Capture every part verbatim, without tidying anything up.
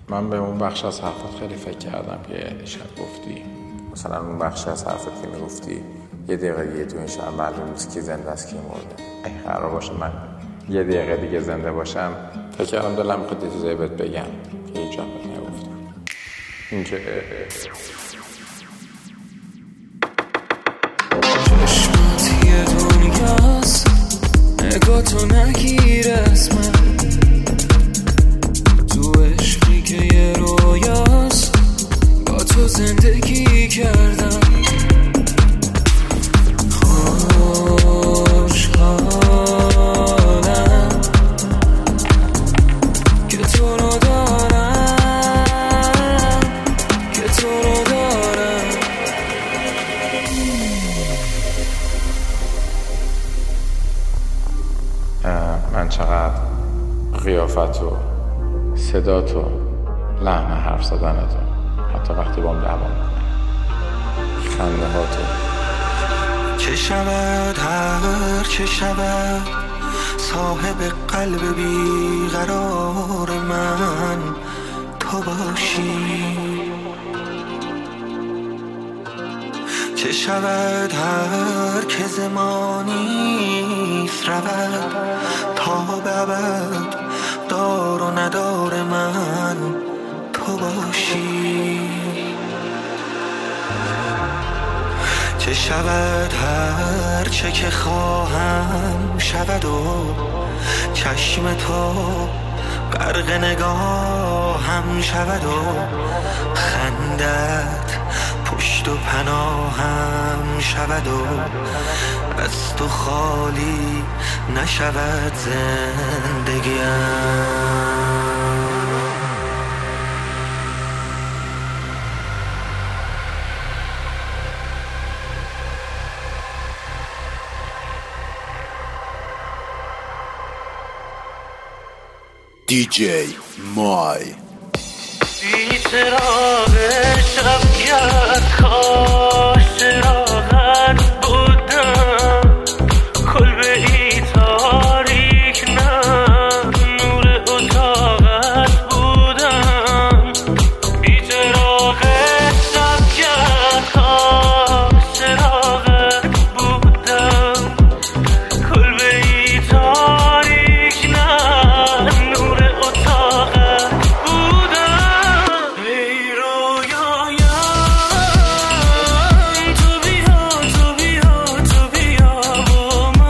من به اون بخش از حرفات خیلی فکر کردم که شب گفتی، مثلا اون بخش از حرفت که میگفتی یه دقیقه دیگه تو این شهر معلوم نیست کی زنده است کی مرده. اگه قرار باشه من یه دقیقه دیگه زنده باشم، فکر کردم دلم میخواد یه چیزایی بهت بگم که هیچ جا نگفتم. این که چشمات یه دنیاست، نگاه تو نگیر از من، تو عشقی که یه رویاست، با تو زندگی کردم. خوشحالم که تو رو دارم، که تو رو دارم. من چقدر قیافت و صدات و لحن حرف زدنتو، حتی وقتی با هم دعوا میکنه، خنده هاتو، چه شود هر چه شود، صاحب قلب بیقرار من تو باشی. چه شود هر که زمانیست رود، تا به ابد دار و ندار من تو باشی. چه شود هر چه که خواهم شود و چشم تو غرق نگاهم شود و خندت پشت و پناهم شود و از تو خالی نشود زندگیم. دی جی مای بی چراغ شب کرد، کاش چراغت بودم، کلبه ای تاریک نه نور اتاقت بودم. بی چراغ شب کرد، کاش چراغت بودم، کلبه ای تاریک نه نور اتاقت بودم. ای رویایم تو بیا، تو بیا، تو بیا با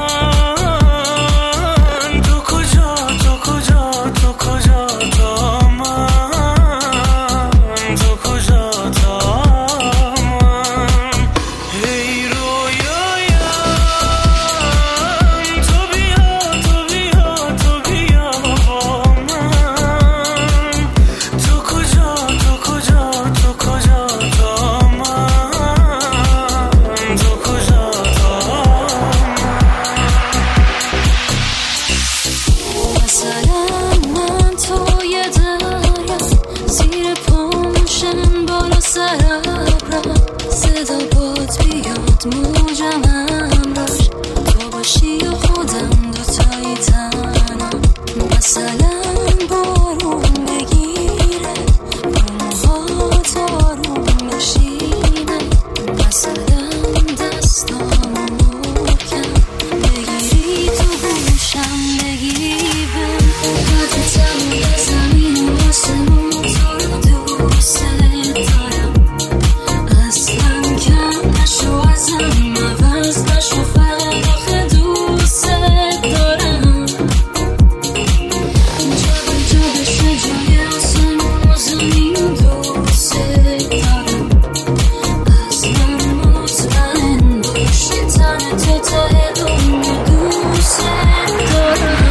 من، تو کجا، تو کجا، تو کجا تا من، تو کجا تا من. ای رویایم تو بیا، تو بیا، تو بیا با من، تو کجا، تو کجا، تو کجا تا من، تو کجا تا من. مثلا من توی دریا، زیر پامشن بالا سرابرم، صدا باد بیاد موجم همراش، تو باشی و خودم دوتایی تنم. مثلا بارون بگیره، موهات آروم بشینه، مثلا دستامو محکم بگیری تو گوشم بگی بهم، قدرتم به زمین و آسمون، تو رو دوست دارم. اصلا کم نشو ازم، عوض نشو فقط آخه دوست دارم. جا به جا بشه جای آسمون و زمین، دوست دارم. اصلا مطمئن باش که تن تو ته دنیا دوست دارم.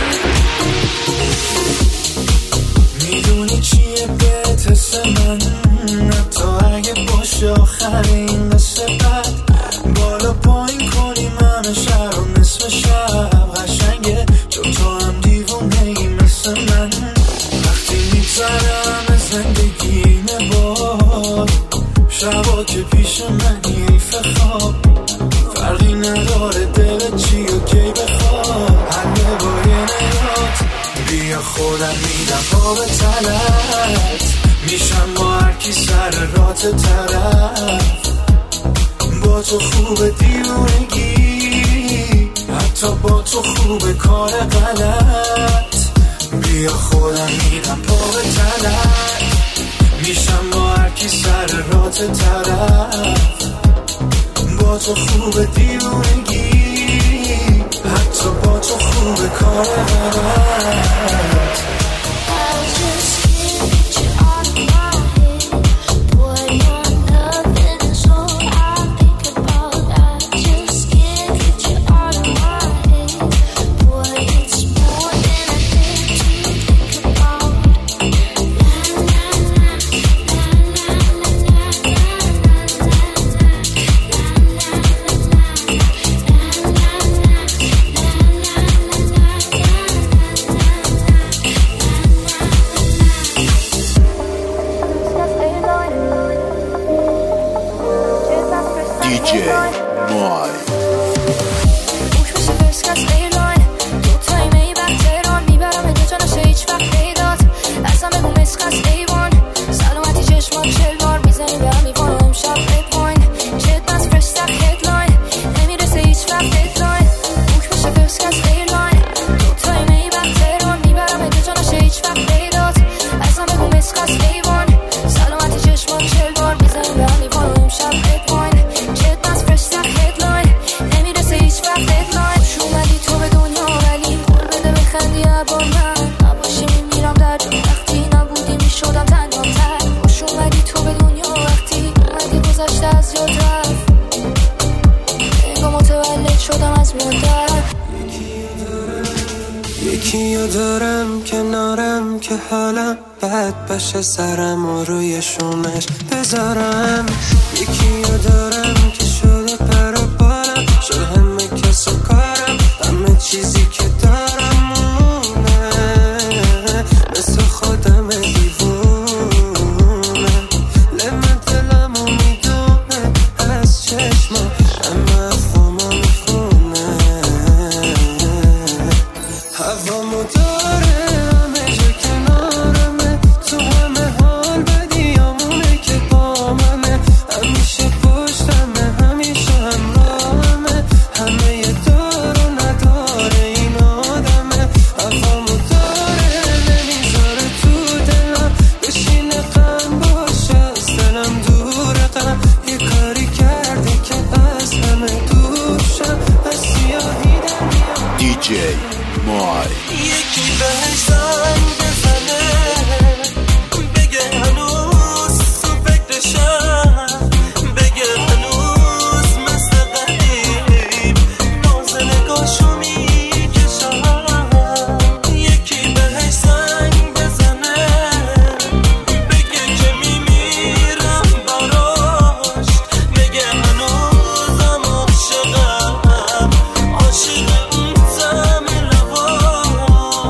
میدونی چیه بهت حس من، حتی اگه باشه آخرین قصه بد، بالا پایین کنیم همه شهر و نصف شب قشنگه، چون تو هم دیوونه ای مثل من. وقتی میگذرم از زندگی اینه باد، شبا که پیش منی ایف خواب، فرقی نداره دلت چی و کی بخواد، حله با یه نگات بیا خودم میدم پا به تلت، میشم با هر کی سر رات طرف. با تو خوبه دیوونگی، حتی با تو خوبه کار غلط. بیا خودم میرم پا به تلک، میشم با هر کی سر رات طرف. با تو خوبه دیوونگی، حتی با تو خوبه کار غلط. یکیو دارم کنارم که حالم بد باشه، سرم و روی شونش بذارم. یکیو دارم که شده پر و بالم، شده همه کس و کارم، همه چیزی که دارم مونه، مثل خودم دیوونه. لمن دلمو میدونه از چشما، اما افهامو میخونه. هوامو داره همه جا کنارمه، تو همه حال بدیامونه که با منه. همیشه پشتمه، همیشه همراهمه، همه یه دار و نداره این آدمه. هوامو داره نمیذاره تو دلم بشینه، غم باشه از دلم دوره. غم یه کاری کرده که از همه دورشم، از سیاهی در میام. دیجی مای یکی بهش زنگ بزنه، بگه هنوز تو فکرشم، بگه هنوز مثل قدیم ناز نگاشو میکشم. یکی بهش زنگ بزنه، بگه که میمیرم براش، بگه هنوزم عاشقم، عاشق اون طعم لباش.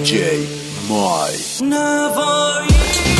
دی جی مای نوایی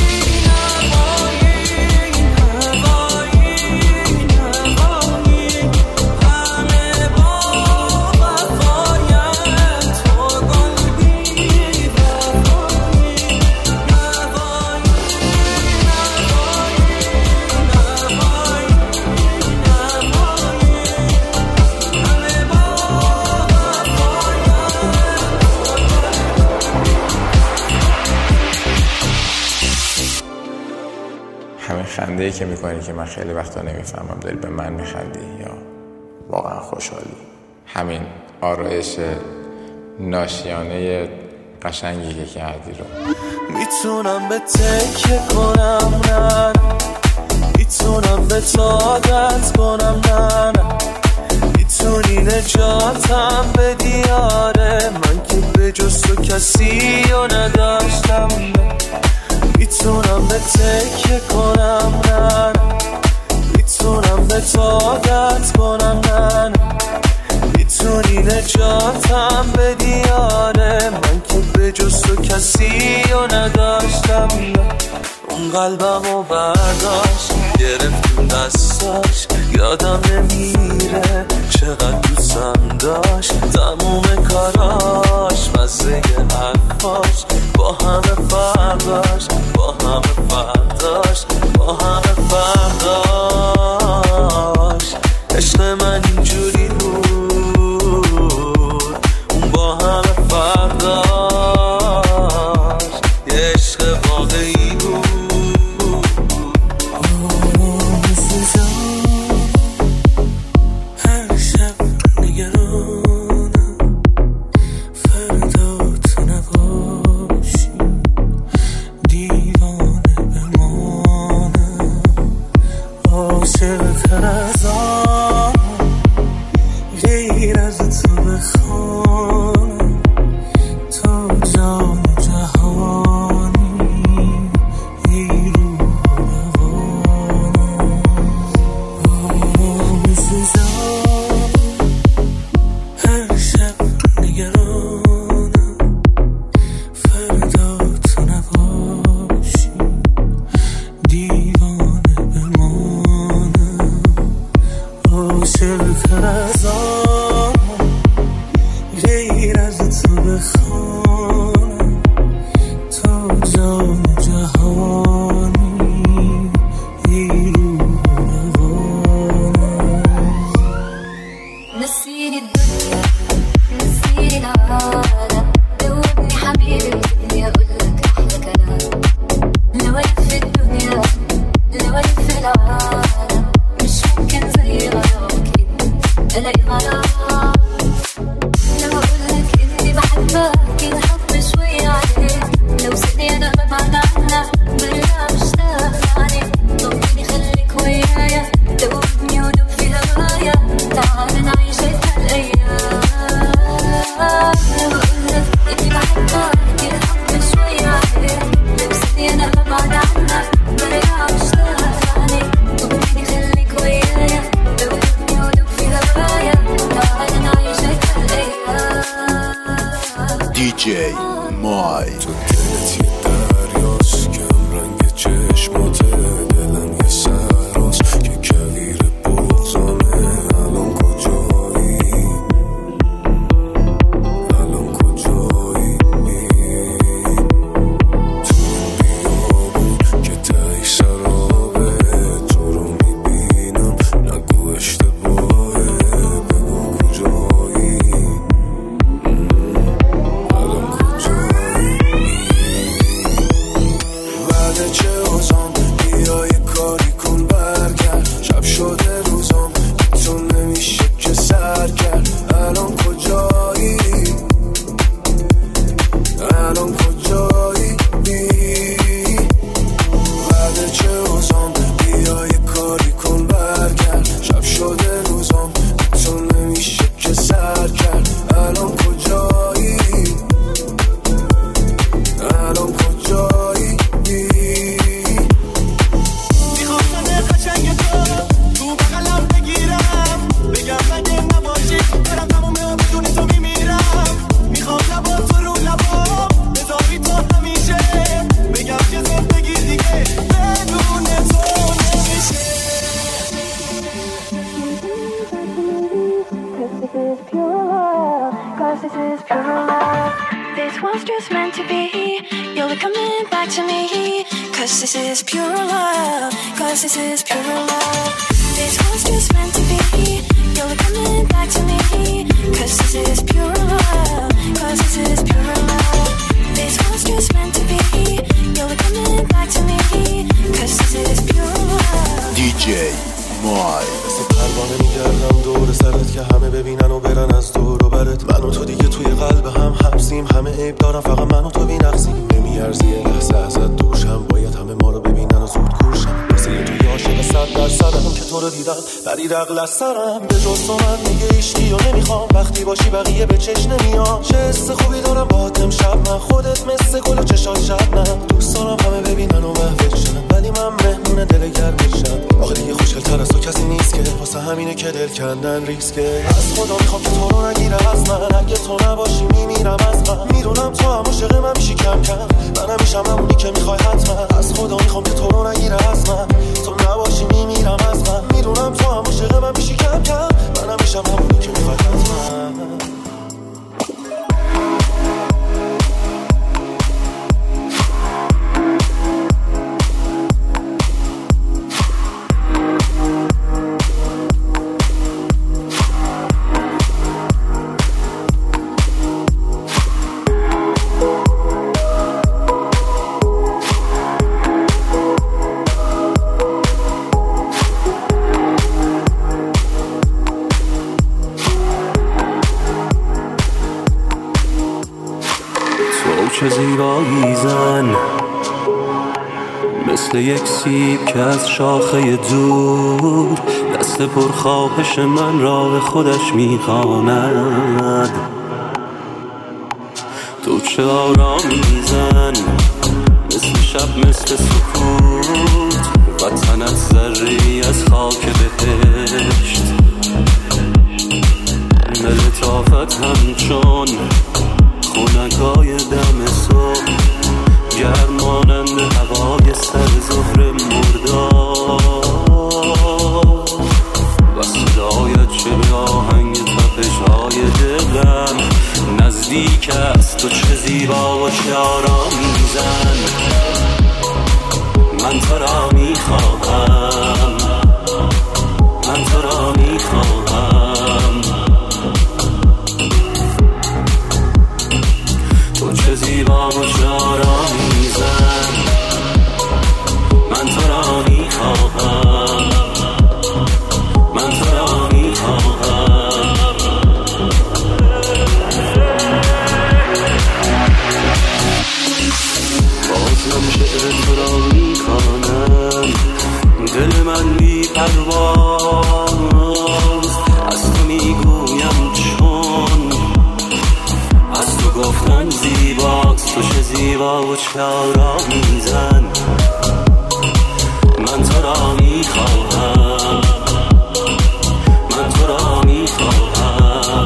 همین خنده‌ای که میکنی که من خیلی وقتا نمیفهمم داری به من میخندی یا واقعا خوشحالی. همین آرایش ناشیانه قشنگی که کردی رو میتونم به تکه کنم نه میتونم به عادت کنم نه میتونی نجاتم بدی آره من که به جز تو کسی رو نداشتم میتونم به تکه کنم نه میتونم به عادت کنم نه میتونی نجاتم بدی آره من که به جز تو کسی رو نداشتم اون قلبمو برداشت گرفتیم دستاش یادم نمیره چقدر دوستم داشت تموم کاراش مزه حرفاش با همه فرداش با همه فرداش با همه فرداش عشق من اینجوری بود اون با همه فرداش یه عشق واقعی بود دی جی مای تو دلت یه دریاست کم رنگ چشماته دلم یه سراست که کویر بغزامه الان کجایی الان کجایی تو این بیابون که تایی سرابه تو رو میبینم نگو اشتباهه بگو کجایی چه اوزان just meant to be. You'll be coming back to me. Cause this is pure love. Cause this is pure love. This was just meant to be. You'll be coming back to me. Cause this is pure love. Cause this is pure love. This was just meant to be. You'll be coming back to me. Cause this is pure love. دی جی مای مثل پروانه میگردم دور سرت که همه ببینن و برن از دور و برت. من و تو دیگه توی قلب هم حبسیم. همه عیب دارم فقط من و تو بی‌نقصیم. نمیارزه یه لحظه ازت دوشم. باید همه ما رو ببینن و زود کورشم. واسه توی عاشق صد درصدم که تو رو دیدم پرید عقل از سرم. به جز تو من دیگه عشقی و نمیخوام. وقتی باشی بقیه به چش نمیام. چه حس خوبی دارم باهات امشب من. خودت مثل گل و چشات شبنم. دوست دارم همه ببینن و محو شن. ولی من مهمون دل گرمشم. آخه دیگه خوشگل‌تر از تو کسی نیست که. واسه همینه که دل کندن ریسکه. از خدا میخوام که تو رو نگیره از من. اگه تو نباشی میمیرم از غم. میدونم تو هم عاشق من میشی کم کم. منم میشم همونی که میخوای حتما. از خدا میخوام که تو رو نگیره از من. تو نباشی میمیرم از غم. میدونم تو هم عاشق من میشی کم کم. منم میشم همونی که میخوای حتما. چه زیبایی زن، مثل یک سیب که از شاخه دور دست پرخواهش من را به خودش میخواند. تو چه آرامی زن، مثل شب مثل سکوت، وطنت ذره‌ای از خاک بهشت. به لطافت همچون خونکای دم صبح، گرمانند هوای سر ظهر مرداد. و صدایت چه به آهنگ تپش‌های دلم نزدیک است. تو چه زیبا و چه آرامی زن، من تو را میخواهم، من تو را میخواهم. تو چه زیبا و چه آرامی زن، من تو را میخواهم، من تو را میخواهم. بازم شعر تو را میخوانم، دل من بی پرواز از تو میگویم چون از تو گفتن زیباست. تو چه زیبا و چه آرامی زن، من تو را میخواهم، من تو را میخواهم.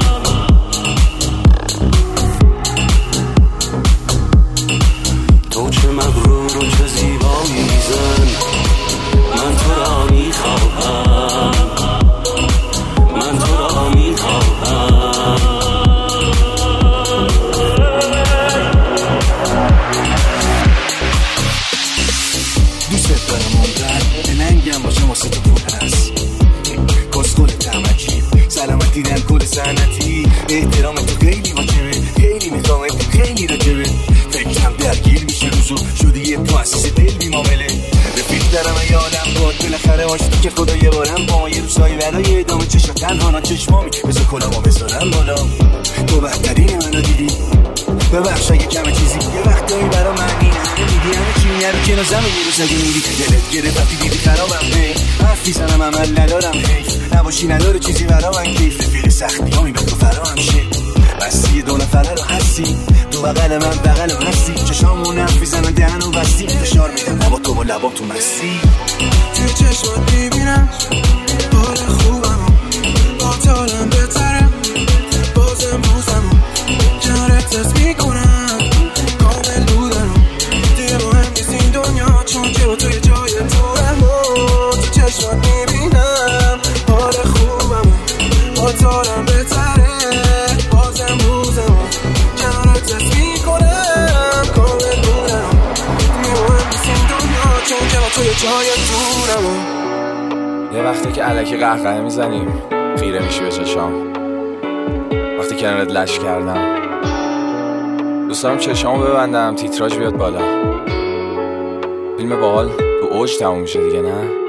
تو چه مغرور و چه زیبایی زن، من تو را میخواهم، من تو را میخواهم. دوست دارم اونقدر به ننگم باشم واسه تو پول هست. کسخول تمکی سلامتی در کل سنتی. احترام تو خیلی واجبه، خیلی میخوامت، خیلی راجبه. فکرم درگیر میشه روزو شدی یه مؤسسه دل بی معامله. رفیق دارم یادم باد بالاخره آشتی که خدا یه بارم با ما یه روزایی برای ادامه چشا تنها نا چشمامی بذار کلامو بذارم بالا. تو بهترین منو دیدی، ببخش اگه کمه چیزی یه وقتایی برا من این همه میدی. همه چی میگه رو کنو زمین یه روز اگه میدی دلت گرفت وقتی دیدی خرابم به حرف میزنم عمل ندارم حیف نباشی نداره چیزی برا من کیف. رفیق سختی ها می به تو فرا همشه بستی دو نفره رو هستی. تو بغل من بغل و هستی. چشامون حرف میزنن دهن و بستی. فشار میدم لبا تو و لبا تو مستی. توی چشمات میبینم حال خوبم با تالم بهترم. بازم روزم کنارت تست میکنم کامل بودنم. دیگه مهم نیست این دنیا چون که با توی جای تو هم. توی چشمات میبینم حال خوبم با تالم بهتره. بازم روزم کنارت تست میکنم تو یه جای دورمو. یه وقتی که الکی قهقه میزنیم خیره میشی به چشام، وقتی کنارت لش کردم دوست دارم چشامو ببندم تیتراژ بیاد بالا، فیلم باحال تو اوج تموم میشه دیگه نه؟